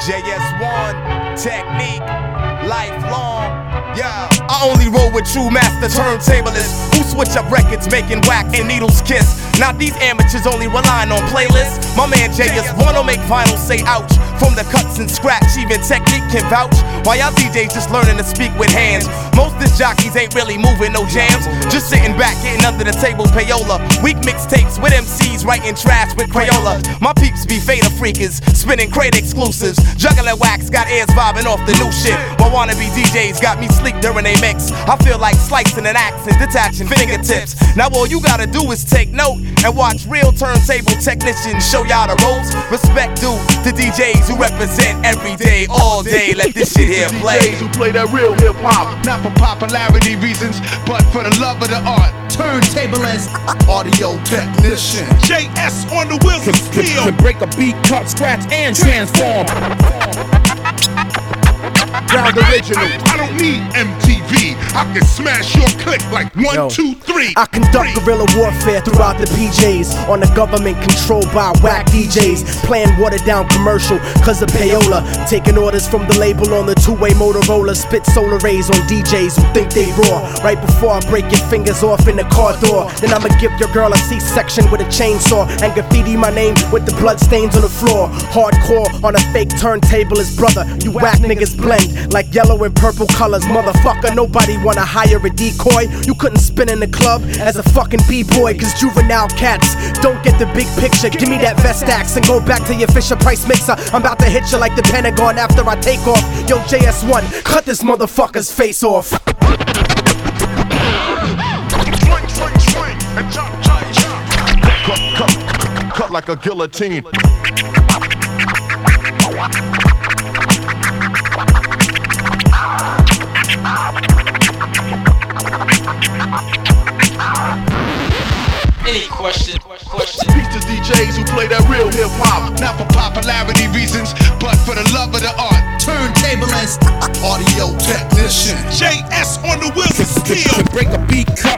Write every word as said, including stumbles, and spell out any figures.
J S one, technique, lifelong, yeah. I only roll with true master turntablists who switch up records, making wax and needles kiss. Not these amateurs only relying on playlists. My man J S one will make vinyl say ouch. From the cuts and scratch, even technique can vouch. While y'all D Js just learning to speak with hands. Most disc jockeys ain't really moving no jams. Just sitting back, getting under the table payola. Weak mixtapes with M Cs writing trash with Crayola. My peeps be Fada freakers, spinning crate exclusives. Juggling wax, got ears vibing off the new shit. While wannabe D Js got me sleep during they mix. I feel like slicing an axe and detaching fingertips. Now all you gotta do is take note and watch real turntable technicians show y'all the ropes. Respect due to D Js who represent every day, all day. Let this shit here play. D Js who play that real hip hop, not for popularity reasons, but for the love of the art. Turntablist, audio technician, J S on the wheels of steel. To break a beat, cut, scratch, and transform. Ground original. I don't need M T V. I can smash your click like one, Yo, two, three. I conduct three. guerrilla warfare throughout the P Js. On the government controlled by whack D Js. Playing watered down commercial cause of payola. Taking orders from the label on the two-way Motorola. Spit solar rays on D Js who think they raw. Right before I break your fingers off in the car door. Then I'ma give your girl a C-section with a chainsaw. And graffiti my name with the blood stains on the floor. Hardcore on a fake turntablist brother. You whack niggas blend like yellow and purple colors. Motherfucker, nobody wanna hire a decoy. You couldn't spin in the club as a fucking b-boy. Cause juvenile cats don't get the big picture. Give me that Vestax and go back to your Fisher Price mixer. I'm about to hit you like the Pentagon after I take off. Yo, J S one, cut this motherfucker's face off. Swing, swing, swing, and chop, chop, chop. Cut, cut, cut like a guillotine. Any question, question. Peace to D Js who play that real hip hop, not for popularity reasons, but for the love of the art. Turntablist, audio technician, J S on the wheels of steel. To break a beat, cut,